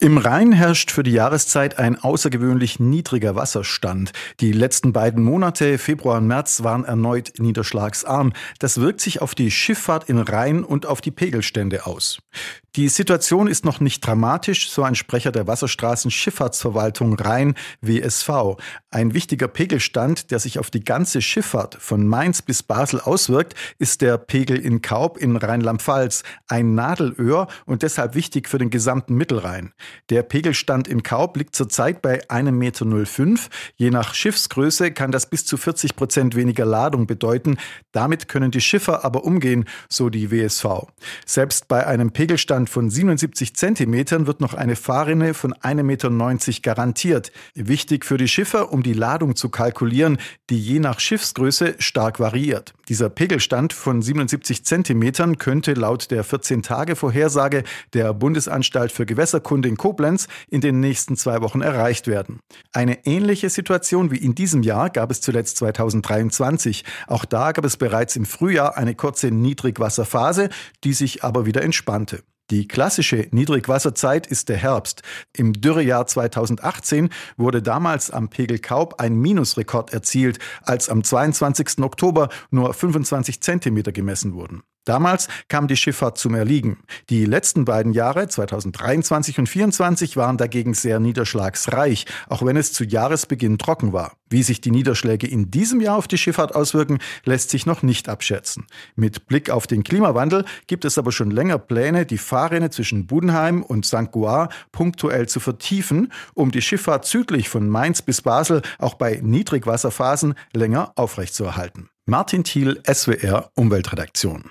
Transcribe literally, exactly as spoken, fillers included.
Im Rhein herrscht für die Jahreszeit ein außergewöhnlich niedriger Wasserstand. Die letzten beiden Monate, Februar und März, waren erneut niederschlagsarm. Das wirkt sich auf die Schifffahrt im Rhein und auf die Pegelstände aus. Die Situation ist noch nicht dramatisch, so ein Sprecher der Wasserstraßenschifffahrtsverwaltung Rhein W S V. Ein wichtiger Pegelstand, der sich auf die ganze Schifffahrt von Mainz bis Basel auswirkt, ist der Pegel in Kaub in Rheinland-Pfalz. Ein Nadelöhr und deshalb wichtig für den gesamten Mittelrhein. Der Pegelstand in Kaub liegt zurzeit bei einem Meter null fünf. Je nach Schiffsgröße kann das bis zu vierzig Prozent weniger Ladung bedeuten. Damit können die Schiffer aber umgehen, so die W S V. Selbst bei einem Pegelstand von siebenundsiebzig Zentimetern wird noch eine Fahrrinne von einem Meter neunzig garantiert. Wichtig für die Schiffer, um die Ladung zu kalkulieren, die je nach Schiffsgröße stark variiert. Dieser Pegelstand von siebenundsiebzig Zentimetern könnte laut der vierzehn-Tage-Vorhersage der Bundesanstalt für Gewässerkunde in Koblenz in den nächsten zwei Wochen erreicht werden. Eine ähnliche Situation wie in diesem Jahr gab es zuletzt zweitausenddreiundzwanzig. Auch da gab es bereits im Frühjahr eine kurze Niedrigwasserphase, die sich aber wieder entspannte. Die klassische Niedrigwasserzeit ist der Herbst. Im Dürrejahr zweitausendachtzehn wurde damals am Pegel Kaub ein Minusrekord erzielt, als am zweiundzwanzigsten Oktober nur fünfundzwanzig Zentimeter gemessen wurden. Damals kam die Schifffahrt zum Erliegen. Die letzten beiden Jahre, zweitausenddreiundzwanzig und zweitausendvierundzwanzig, waren dagegen sehr niederschlagsreich, auch wenn es zu Jahresbeginn trocken war. Wie sich die Niederschläge in diesem Jahr auf die Schifffahrt auswirken, lässt sich noch nicht abschätzen. Mit Blick auf den Klimawandel gibt es aber schon länger Pläne, die Fahrrinne zwischen Budenheim und Sankt Goar punktuell zu vertiefen, um die Schifffahrt südlich von Mainz bis Basel auch bei Niedrigwasserphasen länger aufrechtzuerhalten. Martin Thiel, S W R Umweltredaktion.